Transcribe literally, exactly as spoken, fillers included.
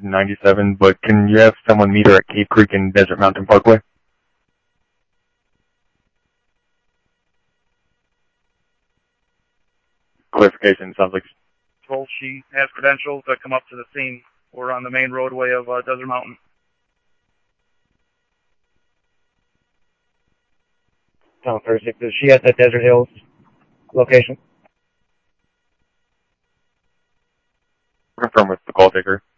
ninety-seven, but can you have someone meet her at Cave Creek and Desert Mountain Parkway? Clarification, sounds like... Told she has credentials to come up to the scene. We're on the main roadway of uh, Desert Mountain. Town thirty-six, is she at the Desert Hills location? Confirm with the call taker.